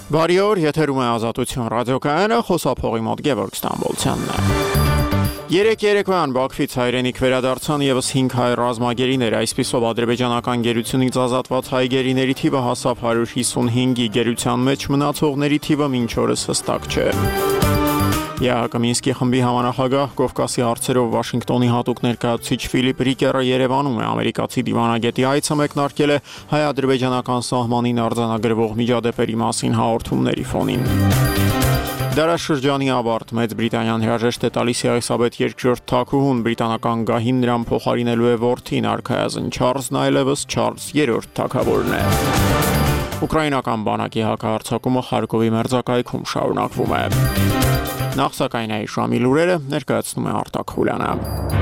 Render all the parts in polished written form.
Բարի օր, եթերում է Ազատություն ռադիոկայանը, խոսափողի մոտ Գևորգ Ստամբոլցյանն է։ Երեկոյան Բաքվից հայրենիք վերադարձան եւս 5 հայ ռազմագերիներ, այսպիսով ադրբեջանական գերությունից ազատված հայ գերիների թիվը հասավ 155-ի, գերության մեջ մնացողների թիվը մինչ օրս հստակ չէ։ ԵԱՀԿ Մինսկի խմբի համանախագահ Կովկասի հարցերով Վաշինգտոնի հատուկ ներկայացուցիչ Ֆիլիպ Ռիկերը Երևանում է, ամերիկացի դիվանագետի այցը մեկնարկել է հայ-ադրբեջանական սահմանին արձանագրվող միջադեպերի մասին հաղորդումների ֆոնին։ Դարաշրջանի ավարտ Մեծ Բրիտանիան հրաժեշտ է տալիս Էլիզաբեթ II թագուհուն, բրիտանական գահին նրան փոխարինելու է որդին, արքայազն Չարլզն այլևս Չարլզ III թագավորն է։ Ուկրաինական բանակի հակահարձակումը Խարկովի մերձակայքում շարունակվում է։ Նախ սակայն այս ժամի լուրերը ներկայացնում է Արտակ Խուլյանը։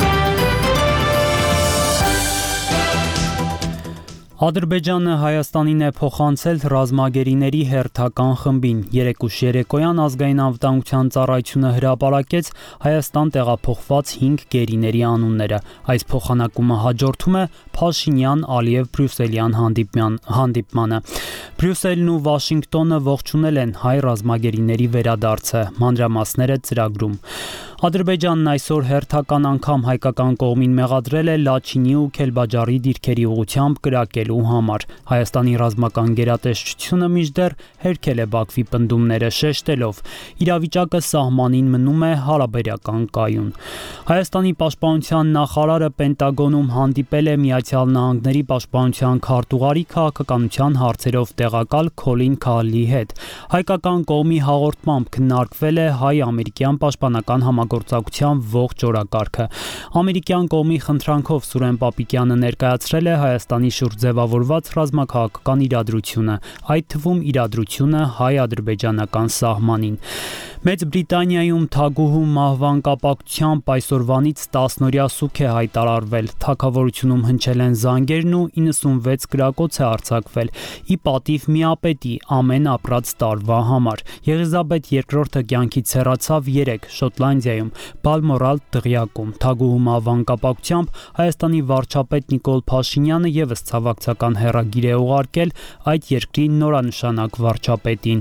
Ադրբեջանը Հայաստանին է փոխանցել ռազմագերիների հերթական խմբին։ Երեկոյան ազգային անվտանգության ծառայությունը հրապարակեց Հայաստան տեղափոխված 5 գերիների անունները։ Այս փոխանակումը հաջորդում է Փաշինյան-Ալիև-Բրյուսելյան հանդիպմանը։ Բրյուսելն ու Վաշինգտոնը ողջունել են հայ ռազմագերիների վերադարձը, մանրամասները ծրագրում։ Ադրբեջանն այսօր հերթական անգամ հայկական կողմին մեղադրել է Լաչինի ու Քելբաջարի դիրքերի ուղղությամբ կրակելու համար։ Հայաստանի ռազմական գերատեսչությունը մինչդեռ հերքել է Բաքվի պնդումները, շեշտելով՝ իրավիճակը սահմանին մնում է հարաբերական կայուն։ Հայաստանի պաշտպանության նախարարը Պենտագոնում հանդիպել է Միացյալ Նահանգների պաշտպանության քարտուղարի քաղաքականության հարցերով տեղակալ Քոլին Քալլի հետ։ Հայկական կողմի հաղորդմամբ քննարկվել է հայ-ամերիկյան պաշտպանական համագործակցության ողջ օրակարգը։ Ամերիկյան կողմի խնդրանքով Սուրեն Պապիկյանը ներկայացրել է Հայաստանի շուրջ ձևավորված ռազմաքաղաքական իրադրությունը, այդ թվում իրադրությունը հայ-ադրբեջանական սահմանին։ Մեծ Բրիտանիայում թագուհու մահվան կապակցությամբ այսօրվանից 10-օրյա սուգ է հայտարարվել։ Թագավորությունում հնչել են զանգերն ու 96 կրակոց է արձակվել՝ ի պատիվ միապետի ամեն ապրած տարվա համար։ Եղիզաբեթ II-ը կյանքից հեռացավ 3 Շոտլանդիայում, Բալմորալ դղյակում։ Թագուհու մահվան կապակցությամբ Հայաստանի վարչապետ Նիկոլ Փաշինյանը ևս ցավակցական հեռագիր է ուղարկել այդ երկրի նորանշանակ վարչապետին։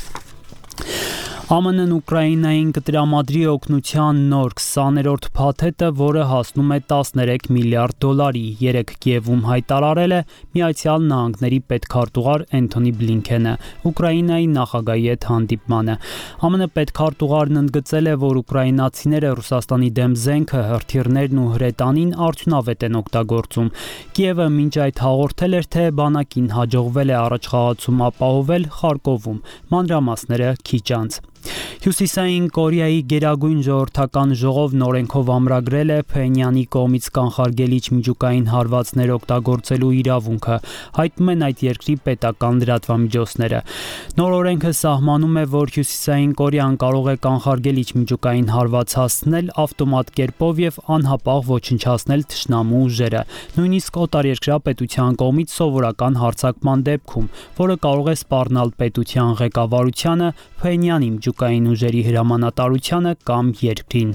ԱՄՆ-ն Ուկրաինային կտրամադրի օգնության նոր 20-րդ փաթեթը, որը հասնում է 13 միլիարդ դոլարի, 3 Կիևում հայտարարել է Միացյալ Նահանգների պետքարտուղար Էնթոնի Բլինքենը Ուկրաինայի նախագահի հետ հանդիպմանը։ ԱՄՆ պետքարտուղարն ընդգծել է, որ ուկրաինացիները Ռուսաստանի դեմ զենքը, հրթիռներն ու հրետանին արդյունավետ են օգտագործում։ Կիևը մինչ այդ հաղորդել էր, թե բանակին հաջողվել է առաջխաղացում ապահովել Խարկովում, մանրամասները քիչ անց։ Հյուսիսային Կորեայի գերագույն ժողովրդական ժողովն օրենքով ամրագրել է Փենյանի կողմից կանխարգելիչ միջուկային հարվածներ օգտագործելու իրավունքը, հայտնում են այդ երկրի պետական լրատվամիջոցները։ Նոր օրենքը սահմանում է, որ Հյուսիսային Կորեան կարող է կանխարգելիչ միջուկային հարված հասցնել ավտոմատ կերպով եւ անհապաղ ոչնչացնել թշնամու ուժերը, նույնիսկ օտարերկրյա պետության կողմից սովորական հարձակման դեպքում, որը կարող է սպառնալ պետության ղեկավարությանը, Փենյանի միջուկային ուժերի հրամանատարությանը կամ երկրին։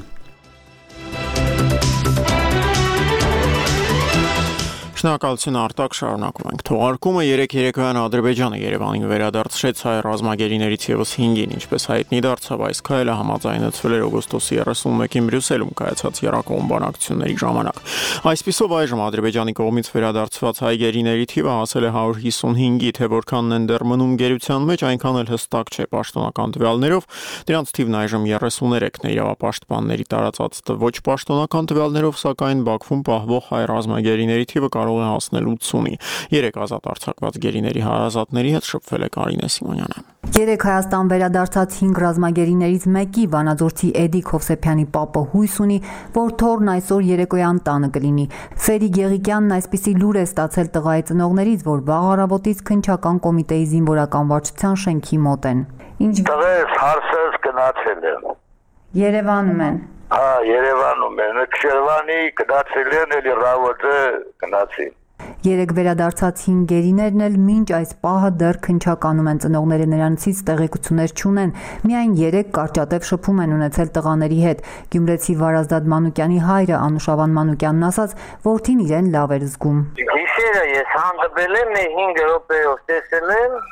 Շնորհակալություն Արտակ, շարունակում ենք թողարկումը։ Երեկոյան Ադրբեջանը Երևանին վերադարձրեց հայ ռազմագերիներից եւս 5-ին, ինչպես հայտնի դարձավ, այս քայլը համաձայնեցվել էր օգոստոսի 31-ին Բրյուսելում կայացած երակոմ բանակցությունների ժամանակ։ Այսպիսով այժմ Ադրբեջանի կողմից վերադարձված հայ գերիների թիվը հասել է 155-ի, թե որքանն են դեռ մնում գերության մեջ, այնքան էլ հստակ չէ պաշտոնական տվյալներով, դրանց թիվն այժմ 33-ն է, իրավապաշտպանների տարածած ոչ պաշտոնական տվյալներով, սակայն Բաքվում պահվող հայ ռազմագերիների թիվը կարող է հասնել 80-ի։ 3 ազատ արձակված գերիների հարազատների հետ շփվել է Կարինե Սիմոնյանը։ 3 Հայաստան վերադարձած 5 ռազմագերիներից մեկի Վանաձորցի Էդիկ Հովսեփյանի պապը հույս ունի, որ թորն այսօր երեկոյան տանը կլինի։ Ֆերի Գեղիկյանն այսպիսի լուր է ստացել տղայի ծնողներից, որ վաղ առավոտից քննչական կոմիտեի զինվորական վարչության շենքի մոտ են։ Ինչ տղես հարցս գնացել են։ Երևանում են։ Հա, Երևանում են։ Քշերվանի գնացել են, էլի ռավոդը գնացին։ 3 վերադարձած 5 գերիներն էլ մինչ այս պահը դեռ քննչականում են, ծնողները նրանցից տեղեկություններ չունեն, միայն 3 կարճատև շփում են ունեցել տղաների հետ։ Գյումրեցի Վարազդատ Մանուկյանի հայրը Անուշավան Մանուկյանն ասաց, որդին իրեն լավ էր զգում։ Գիշերը ես հանդիպել եմ 5 րոպեով տեսել եմ,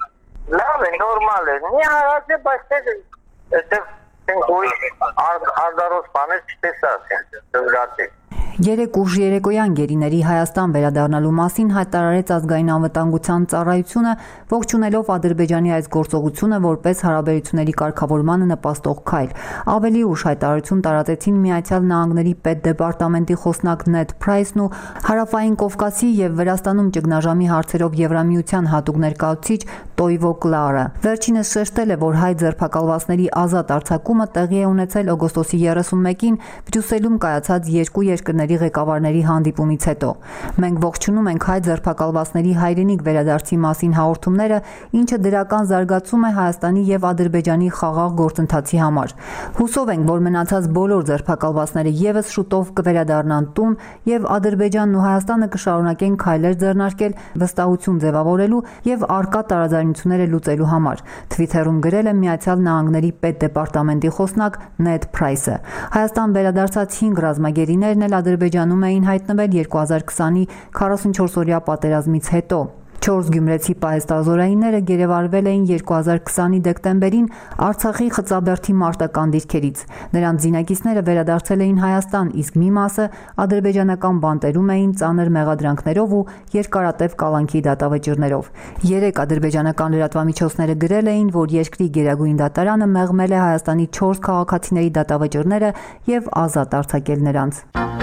Լավ է, նորմալ է։ Մի հարած է, բայց այստեղ ուրիշ արդարոց բաներ չտեսած են, զգացի։ Երեք ուժ երեկոյան գերիների Հայաստան վերադառնալու մասին հայտարարեց ազգային անվտանգության ծառայությունը, ողջունելով Ադրբեջանի այս գործողությունը որպես հարաբերությունների կարգավորմանը նպաստող քայլ։ Ավելի ուշ հայտարարություն տարածեցին Միացյալ Նահանգների պետդեպարտամենտի խոսնակ Նեդ Փրայսն ու Հարավային Կովկասի եւ Վրաստանում ճգնաժամի հարցերով Եվրամիության հատուկ ներկայացուցիչ Տոյվո Կլարը։ Վերջինս շեշտել է, որ հայ ձերբակալվածների ազատ արձակումը տեղի է ունեցել օգոստոսի 31-ին Բրյուսելում կայացած երկու երկրների ղեկավարների հանդիպումից հետո։ Մենք ողջունում ենք հայ ձերբակալվածների հայրենիք վերադարձի մասին հաղորդումները, ինչը դրական զարգացում է Հայաստանի եւ Ադրբեջանի խաղաղ գործընթացի համար։ Հուսով ենք, որ մնացած բոլոր ձերբակալվածները եւս շուտով կվերադառնան տուն եւ Ադրբեջանն ու Հայաստանը կշարունակեն քայլեր ձեռնարկել վստահություն ձևավորելու եւ արկա տարաձայնությունները լուծելու համար։ Թվիթերում գրել է Միացյալ Նահանգների պետդեպարտամենտի խոսնակ Նեդ Փրայսը։ Հայաստան վերադարձած 5 ռազմագերիներն էլ Ադրբեջանում էին հայտնվել 2020-ի 44-օրյա պատերազմից հետո։ 4 գյումրեցի պահեստազորայինները գերեվարվել էին 2020-ի դեկտեմբերին Արցախի Խծաբերդի մարտական դիրքերից։ Նրանց զինակիցները վերադարձել էին Հայաստան, իսկ մի մասը ադրբեջանական բանտերում էին ծանր մեղադրանքներով ու երկարատև կալանքի դատավճիռներով։ 3 ադրբեջանական լրատվամիջոցները գրել էին, որ երկրի գերագույն դատարանը մեղմել է Հայաստանի 4 քաղաքացիների դատավճիռները եւ ազատ արձակել նրանց։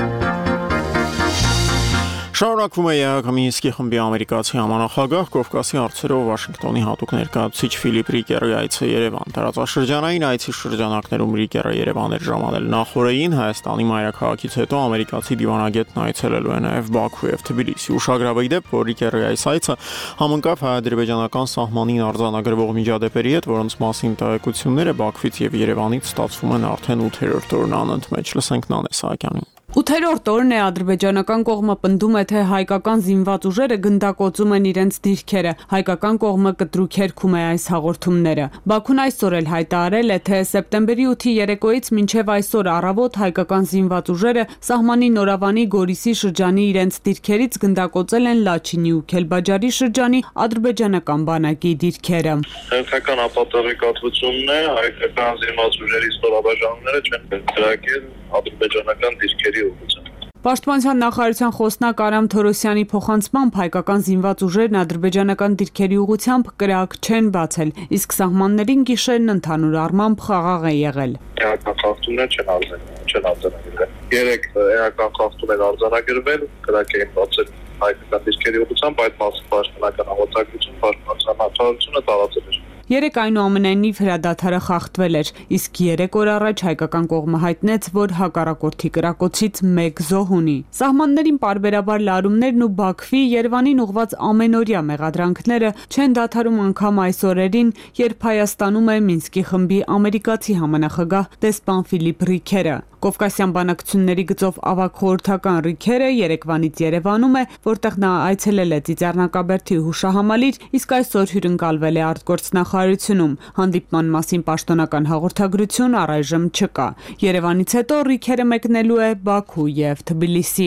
Շարունակվում է ԵԱՀԿ Մինսկի խմբի ամերիկացի համանախագահ Կովկասի հարցերով Վաշինգտոնի հատուկ ներկայացուցիչ Ֆիլիպ Ռիկերի այցը Երևան։ Տարածաշրջանային այցի շրջանակներում Ռիկերը Երևան էր ժամանել նախորդին, Հայաստանի մայրաքաղաքից հետո ամերիկացի դիվանագետն այցելելու է նաև Բաքու եւ Թբիլիսի։ Ուշագրավ է դեպք, որ Ռիկերի այս այցը համընկավ հայ-ադրբեջանական սահմանին արձանագրվող միջադեպերի հետ, որոնց մասին տեղեկությունները Բաքվից եւ Երևանից ստացվում են արդեն 8-րդ օրն անընդմեջ։ Լսենք Նանե Սահակյանին։ 8-րդ օրն է ադրբեջանական կողմը պնդում է, թե հայկական զինված ուժերը գնդակոծում են իրենց դիրքերը։ Հայկական կողմը կտրուկ հերքում է այս հաղորդումները։ Բաքուն այսօր էլ հայտարարել է, թե սեպտեմբերի 8-ի երեկոյից մինչև այսօր առավոտ հայկական զինված ուժերը սահմանի Նորավանի Գորիսի շրջանի իրենց դիրքերից գնդակոծել են Լաչինի ու Քելբաջարի շրջանի ադրբեջանական բանակի դիրքերը։ Հերթական ապատեղեկատվությունն է, հայկական զինված ուժերի ստորաբաժանումները չեն կրակել ադրբեջանական դիրքերի ուղղությամբ։ Պաշտպանության նախարարության խոսնակ Արամ Թորոսյանի փոխանցմամբ հայկական զինված ուժերն ադրբեջանական դիրքերի ուղղությամբ կրակ չեն բացել, իսկ սահմաններին գիշերն ընդհանուր առմամբ խաղաղ է եղել։ Էական խախտումներ չեն արձանագրվել։ 3 էական խախտումներ արձանագրվել, կրակ էին բացել հայկական դիրքերի ուղղությամբ, այդ մասը պաշտպանական հաղորդակցություն, պաշտպանության նախարարությունը տարածել էր։ 3 այնուամենայնիվ հրադադարը խախտվել էր, իսկ 3 օր առաջ հայկական կողմը հայտնեց, որ հակառակորդի կրակոցից 1 զոհ ունի։ Սահմաններին պարբերաբար լարումներն ու Բաքվի Երևանին ուղված ամենօրյա մեղադրանքները չեն դադարում անգամ այս օրերին, երբ Հայաստանում է Մինսկի խմբի ամերիկացի համանախագահ դեսպան Ֆիլիպ Ռիկերը։ Կովկասյան բանակցությունների գծով ավագ խորհրդական Ռիկերը Երևանից Երևանում է, որտեղ նա այցելել է Ծիծեռնակաբերդի հուշահամալիր, իսկ այսօր հյուրընկալվել է արտգործնախարարությունում։ Հանդիպման մասին պաշտոնական հաղորդագրություն առայժմ չկա։ Երևանից հետո Ռիկերը մեկնելու է Բաքու եւ Թբիլիսի։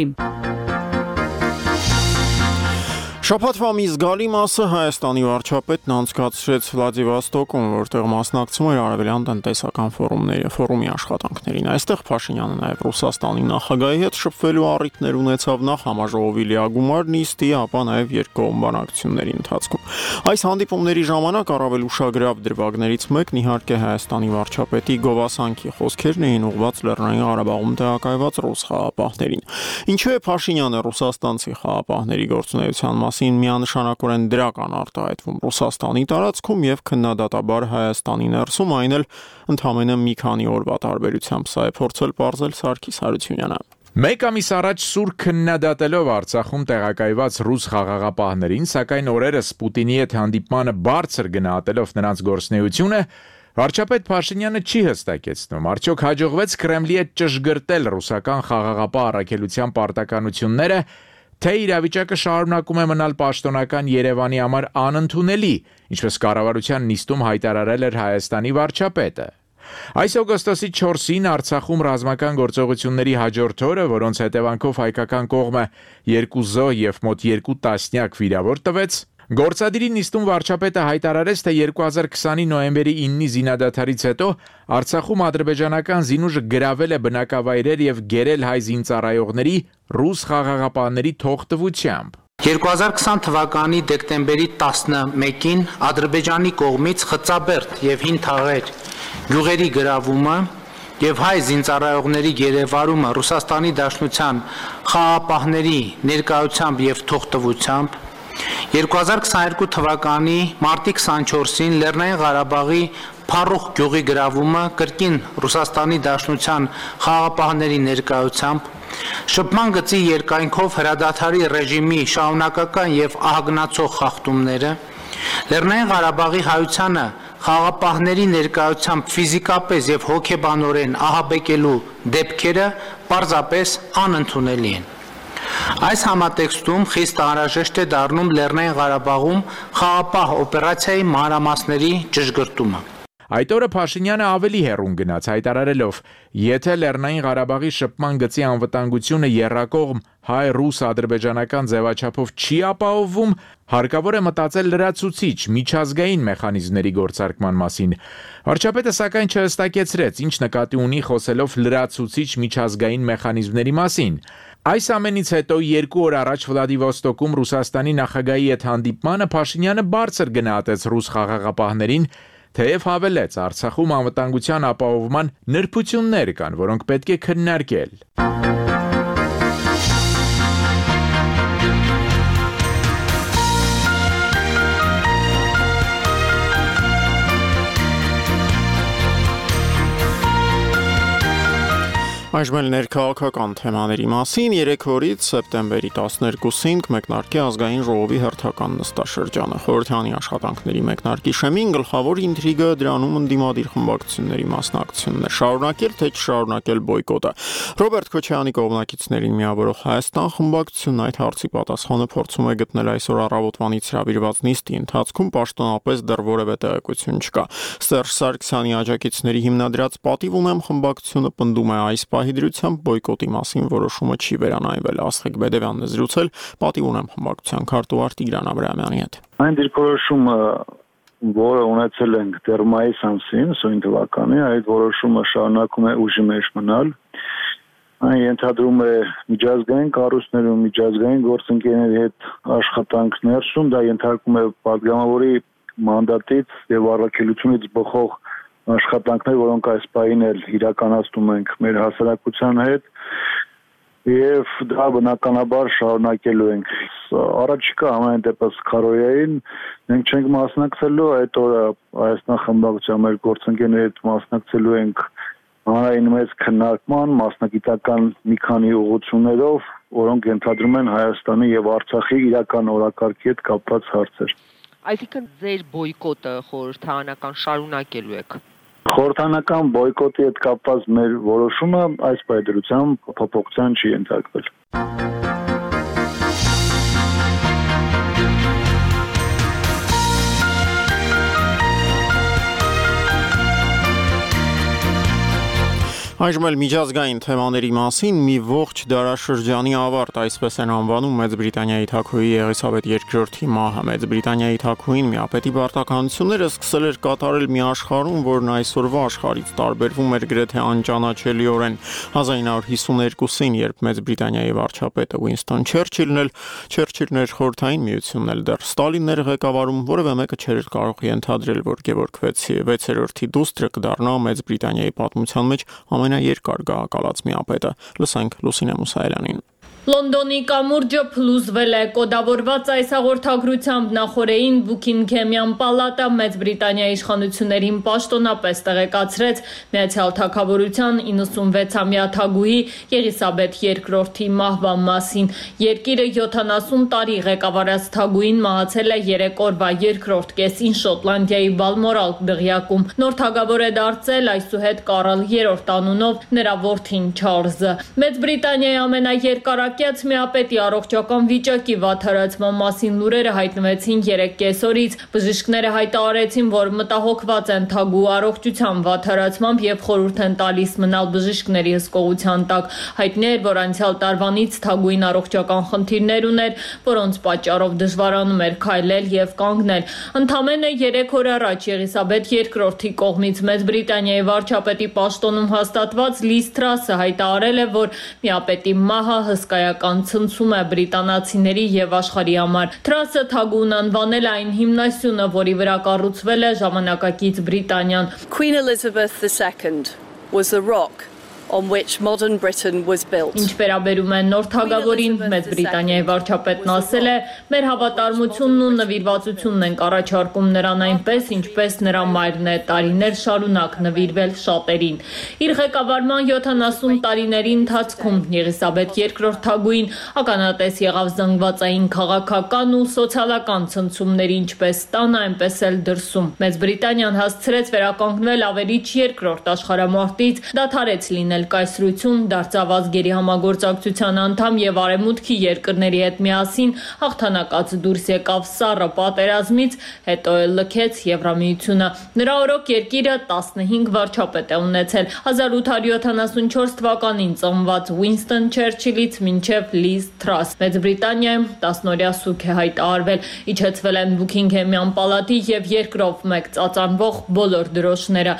Շաբաթվա մի զգալի մասը Հայաստանի վարչապետն անցկացրեց Վլադիվոստոկում, որտեղ մասնակցում էր Արևելյան տնտեսական ֆորումի աշխատանքներին։ Այստեղ Փաշինյանը նաև Ռուսաստանի նախագահի հետ շփվելու առիթներ ունեցավ նախ համաժողովի լիագումար նիստի, ապա նաև երկկողմ բանակցությունների ընթացքում։ Այս հանդիպումների ժամանակ առավել ուշագրավ դրվագներից մեկն իհարկե Հայաստանի վարչապետի գովասանքի խոսքերն էին ուղղված Լեռնային Ղարաբաղում տեղակայված ռուս խաղաղապահներին։ Ինչու է Փաշինյանը ռուսաստանցի խաղաղապահների գործունեության միանշանակորեն դրական արտահայտվում Ռուսաստանի տարածքում եւ քննադատաբար Հայաստանի ներսում, այն էլ ընդամենը մի քանի օրվա տարբերությամբ, սա է փորձել պարզել Սարգիս Հարությունյանը։ Մեկ ամիս առաջ սուր քննադատելով Արցախում տեղակայված ռուս խաղաղապահներին, սակայն օրերս Պուտինի հետ հանդիպմանը բարձր գնահատելով նրանց գործունեությունը, վարչապետ Փաշինյանը չի հստակեցնում, արդյոք հաջողվեց Կրեմլի հետ ճշգրտել ռուսական խաղաղապահ առաքելության պարտականությունները, թե իրավիճակը շարունակում է մնալ պաշտոնական Երևանի համար անընդունելի, ինչպես կառավարության նիստում հայտարարել էր Հայաստանի վարչապետը։ Այս օգոստոսի 4-ին Արցախում ռազմական գործողությունների հաջորդ օրը, որոնց հետևանքով հայկական կողմը 2 զոհ եւ մոտ 2 տասնյակ վիրավոր տվեց, Գործադիրի նիստում վարչապետը հայտարարեց, թե 2020-ի նոյեմբերի 9-ի զինադադարից հետո Արցախում ադրբեջանական զինուժը գրավել է բնակավայրեր եւ գերել հայ զինծառայողների ռուս խաղաղապահների թողտվությամբ։ 2020 թվականի դեկտեմբերի 11-ին Ադրբեջանի կողմից Խծաբերդ եւ Հին Թաղեր գյուղերի գրավումը եւ հայ զինծառայողների գերեվարումը Ռուսաստանի Դաշնության խաղաղապահների ներկայությամբ եւ թողտվությամբ 2022 թվականի մարտի 24-ին Լեռնային Ղարաբաղի Փարուխ գյուղի գրավումը կրկին Ռուսաստանի Դաշնության խաղաղապահների ներկայությամբ շփման գծի երկայնքով հրադադարի ռեժիմի շարունակական եւ ահագնացող խախտումները Լեռնային Ղարաբաղի հայությանը խաղաղապահների ներկայությամբ ֆիզիկապես եւ հոգեբանորեն ահաբեկելու դեպքերը պարզապես անընդունելի են։ Այս համատեքստում խիստ անհրաժեշտ է դառնում Լեռնային Ղարաբաղում խաղաղապահ օպերացիայի մանրամասների ճշգրտումը։ Այդ օրը Փաշինյանը ավելի հեռուն գնաց հայտարարելով. եթե Լեռնային Ղարաբաղի շփման գծի անվտանգությունը եռակողմ հայ-ռուս-ադրբեջանական ձևաչափով չի ապահովվում, հարկավոր է մտածել լրացուցիչ միջազգային մեխանիզմների գործարկման մասին։ Վարչապետը սակայն չհստակեցրեց, ինչ նկատի ունի խոսելով լրացուցիչ միջազգային մեխանիզմների մասին։ Այս ամենից հետո 2 օր առաջ Վլադիվոստոկում Ռուսաստանի նախագահի հետ հանդիպմանը Փաշինյանը բարձր գնահատեց ռուս խաղաղապահներին, թեև հավելեց Արցախում անվտանգության ապահովման նրբություններ կան, որոնք պետք է քննարկել։ Այժմ էլ ներքաղաքական թեմաների մասին 3 օրից սեպտեմբերի 12-ին կմեկնարկի ազգային ժողովի հերթական նստաշրջանը։ Խորհրդանի աշխատանքների մեկնարկի շեմին գլխավոր ինտրիգը դրանում ընդդիմադիր խմբակցությունների մասնակցությունն է։ Շարունակել թե չշարունակել բոյկոտը։ Ռոբերտ Քոչարյանի կողմնակիցներին միավորող Հայաստան խմբակցությունն այդ հարցի պատասխանը փորձում է գտնել այսօր առավոտվանից հրավիրված նիստի ընթացքում, պաշտոնապես դեռ որևէ տեղեկություն չկա։ Սերժ Սարգսյանի աջակիցների հիմնադրած Պատիվ ունեմ խմբակցությունը պնդում է այս Հիդրությամբ բոյկոտի մասին որոշումը չի վերանայվել։ Աստղիկ Բեդևյանն է զրուցել Պատիվ ունեմ խմբակցության քարտուղար Տիգրան Աբրահամյանի հետ։ Այն դիրքորոշումը, որը ունեցել ենք դեռ մայիս ամսին, սույն թվականի, այդ որոշումը շարունակում է ուժի մեջ մնալ։ Այն ենթադրում է միջազգային կառույցներում, միջազգային գործընկերների հետ աշխատանք ներսում, դա ենթարկում է պատգամավորի մանդատից եւ առաքելությունից բխող աշխատանքներ, որոնք այս պահին էլ իրականացնում ենք մեր հասարակության հետ եւ դա բնականաբար շարունակելու ենք։ Առաջիկա ամեն դեպս Քարոյային մենք չենք մասնակցելու, այդ օրը Հայաստան խմբակցության մեր գործընկերների հետ մասնակցելու ենք հանրային մեծ քննարկման, մասնագիտական մի քանի ուղղություններով, որոնք ենթադրում են Հայաստանի եւ Արցախի իրական օրակարգի հետ կապված հարցեր։ Այսինքն ձեր բոյկոտը խորհրդարանական շարունակելու եք։ Խորհրդանական բոյկոտի հետ կապված մեր որոշումը այս պայմանությամբ փոփոխության չի ենթարկվել։ Այժմ էլ միջազգային թեմաների մասին մի ողջ դարաշրջանի ավարտ, այսպես են անվանում Մեծ Բրիտանիայի թագուհի Եղիսաբեթ II-ի մահը։ Մեծ Բրիտանիայի թագուհին միապետի պարտականությունները սկսել էր կատարել մի աշխարհում, որն այսօրվա աշխարհից տարբերվում էր գրեթե անճանաչելիորեն։ 1952-ին, երբ Մեծ Բրիտանիայի վարչապետը Ուինստոն Չերչիլն էր, Խորհրդային Միությունն էլ դեռ Ստալինն էր ղեկավարում, որևէ մեկը չէր կարող ենթադրել, որ Գևորգ 6-րդի դուստրը կդառնա Մեծ Բրիտանիայի պատմության մեջ ամենաերկար գահակալած միապետը։ Լսենք Լուսինե Մուսայելյանին։ Լոնդոնի կամուրջը փլուզվել է, կոդավորված այս հաղորդագրությամբ նախորդին Բուքինգհեմյան պալատը Մեծ Բրիտանիայի իշխանություններին պաշտոնապես տեղեկացրեց Միացյալ Թագավորության 96-ամյա թագուհի Եղիսաբեթ II-ի մահվան մասին։ Երկիրը 70 տարի ղեկավարած թագուհին մահացել է 3 օրվա երկրորդ կեսին Շոտլանդիայի Բալմորալ դղյակում։ Նոր թագավոր է դարձել այսուհետ Կարլ III անունով նրա որդին Չարլզը։ Մեծ Բրիտանիայի ամենաերկարակ քվեարկյաց միապետի առողջական վիճակի վատթարացման մասին լուրերը հայտնվեցին 3 կեսօրից։ Բժիշկները հայտարարեցին, որ մտահոգված են Թագուի առողջության վատթարացմամբ եւ խորհուրդ են տալիս մնալ բժիշկների հսկողության տակ։ Հայտնի էր, որ անցյալ տարվանից Թագուին առողջական խնդիրներ ուներ, որոնց պատճառով դժվարանում էր քայլել եւ կանգնել։ Ընդամենը 3 օր առաջ Եղիսաբեթ II-ի կողմից Մեծ Բրիտանիայի վարչապետի պաշտոնում հաստատված Լիզ Թրասը հայտարարել է, որ միապետի մահը հսկայական ցնցում է բրիտանացիների եւ աշխարհի համար։ Թրասը Թագուն անվանել այն հիմնասյունը, որի վրա կառուցվել է ժամանակակից Բրիտանիան։ Queen Elizabeth II was the rock on which modern Britain was built. Ինչ վերաբերում է նոր թագավորին, Մեծ Բրիտանիայի վարչապետն ասել է. «Մեր հավատարմությունն ու նվիրվածությունն ենք առաջարկում նրան այնպես, ինչպես նրա մայրն է տարիներ շարունակ նվիրվել շատերին»։ Իր ղեկավարման 70 տարիների ընթացքում Եղիսաբեթ II Թագուին ականատես եղավ զանգվածային քաղաքական ու սոցիալական ցնցումների ինչպես տանը, այնպես էլ դրսում։ Մեծ Բրիտանիան հասցրեց վերականգնվել ավերիչ երկրորդ աշխարհամարտից, դադարեց լինել կայսրություն, դարձավ ազգերի համագործակցության անդամ եւ արևմուտքի երկրների հետ միասին հաղթանակած դուրս եկավ սառը պատերազմից, հետո էլ լքեց Եվրամիությունը։ Նրա օրոք երկիրը 15 վարչապետ է ունեցել 1874 թվականին ծնված Ուինստոն Չերչիլից մինչև Լիզ Թրաս։ Մեծ Բրիտանիայում 10-օրյա սուգ է հայտարարվել, իջեցվել են Բուքինգհեմյան պալատի եւ երկրով մեկ ծածանվող բոլոր դրոշները։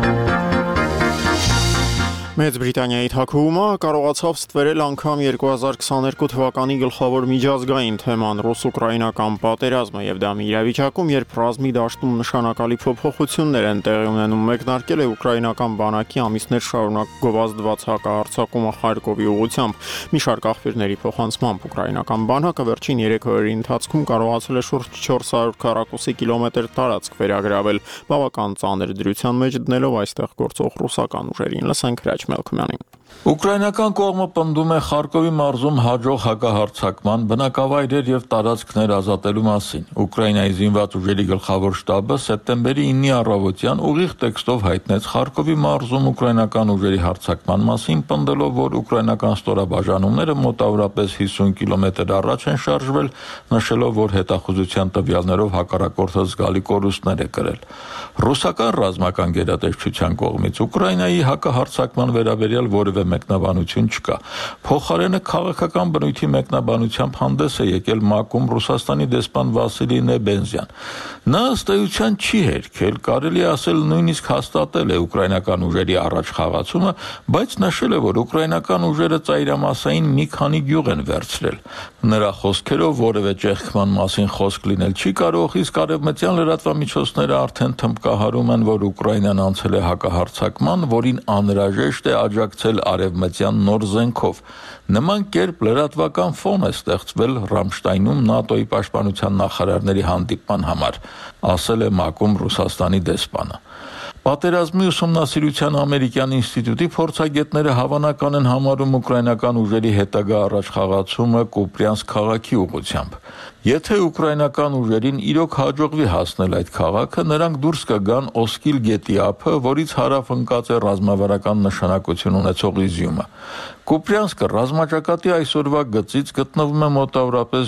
Մեծ Բրիտանիայի թագուհումը կարողացավ ստվերել անգամ 2022 թվականի գլխավոր միջազգային թեման ռուս-ուկրաինական պատերազմը եւ դա մի իրավիճակում, երբ ռազմի դաշտում նշանակալի փոփոխություններ են տեղի ունենում, մեկնարկել է ուկրաինական բանակի ամիսներ շարունակ գովազդված հակահարձակումը Խարկովի ուղղությամբ։ Մի շարք աղբյուրների փոխանցմամբ ուկրաինական բանակը վերջին 3 օրերի ընթացքում կարողացել է շուրջ 400 քառակուսի կիլոմետր տարածք վերագրավել, բավական ծանր դրության մեջ դնելով այստեղ գործող ռուսական ուժերին։ Լսենք Հրաչ Մելքոմյանին։ Ուկրաինական կողմը պնդում է Խարկովի մարզում հաջող հակահարձակման, բնակավայրեր եւ տարածքներ ազատելու մասին։ Ուկրաինայի զինված ուժերի գլխավոր շտաբը սեպտեմբերի 9-ի առավոտյան ուղիղ տեքստով հայտնեց Խարկովի մարզում ուկրաինական ուժերի հարձակման մասին, պնդելով, որ ուկրաինական ստորաբաժանումները մոտավորապես 50 կիլոմետր առաջ են շարժվել, նշելով, որ հետախուզության տվյալներով հակառակորդը զգալի կորուստներ է կրել։ Ռուսական ռազմական գերատեսչության կողմից Ուկրաինայի հակահարձակման վերաբերյալ որևէ մեկնաբանություն չկա։ Փոխարենը քաղաքական բնույթի մեկնաբանությամբ հանդես է եկել ՄԱԿ-ում Ռուսաստանի դեսպան Վասիլի Նեբենզյան։ Նա ըստ էության չի հերքել, կարելի է ասել նույնիսկ հաստատել է ուկրաինական ուժերի առաջ խաղացումը, բայց նշել է, որ ուկրաինական ուժերը ծայրամասային մի քանի գյուղ են վերցրել։ Նրա խոսքերով որևէ ճեղքման մասին խոսք լինել չի կարող, իսկ արևմտյան լրատվամիջոցները արդեն թմբկահարում են, որ Ուկրաինան անցել է հակահարձակման, որին անհրաժեշտ է աջակցել արևմտյան նոր զենքով։ Նման կերպ լրատվական ֆոն է ստեղծվել Ռամշտայնում ՆԱՏՕ-ի պաշտպանության նախարարների հանդիպման համար, ասել է ՄԱԿ-ում Ռուսաստանի դեսպանը։ Պատերազմի ուսումնասիրության ամերիկյան ինստիտուտի փորձագետները հավանական են համարում ուկրաինական ուժերի հետագա առաջխաղացումը Կուպրյանսկ քաղաքի ուղղությամբ։ Եթե ուկրաինական ուժերին իրոք հաջողվի հասնել այդ քաղաքը, նրանք դուրս կգան Օսկիլ գետի ափը, որից հարավ ընկած է ռազմավարական նշանակություն ունեցող Իզյումը։ Կուպրյանսկը ռազմաճակատի այսօրվա գծից գտնվում է մոտավորապես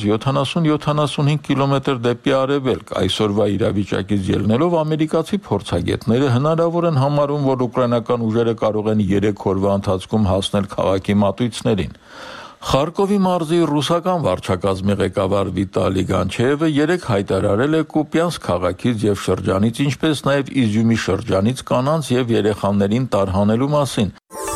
70-75 կիլոմետր դեպի արևելք։ Այսօրվա իրավիճակից ելնելով ամերիկացի փորձագետները հնարավոր են համարում, որ ուկրաինական ուժերը կարող են 3 օրվա ընթացքում հասնել քաղաքի մատույցներին։ Խարկովի մարզի ռուսական վարչակազմի ղեկավար Վիտալի Գանչեևը 3 հայտարարել է Կուպյանսկ քաղաքից եւ շրջանից, ինչպես նաեւ Իզյումի շրջանից կանանց եւ երեխաներին տարհանելու մասին։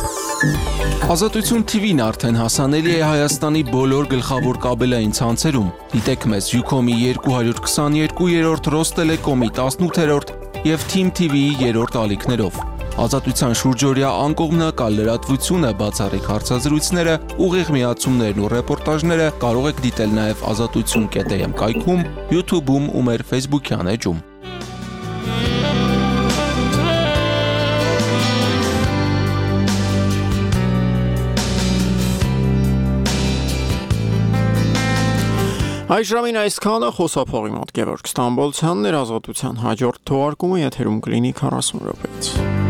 Ազատություն TV-ն արդեն հասանելի է Հայաստանի բոլոր գլխավոր կաբելային ցանցերում։ Դիտեք մեզ Ucom-ի 222-րդ, Ռոստելեկոմի 18-րդ եւ Team TV-ի 3-րդ ալիքներով։ Ազատության շուրջօրյա անկողմնակալ լրատվությունը, բացառիկ հարցազրույցները, ուղիղ միացումներն ու ռեպորտաժները կարող եք դիտել նաև azatutsun.am կայքում, YouTube-ում ու մեր Facebook-յան էջում։ Այժմին այսքանը խոսափողի մոտ Գևորգ Ստամբոլցյանն էր, Ազատության հաջորդ թողարկումը եթերում կլինի 40 րոպեից։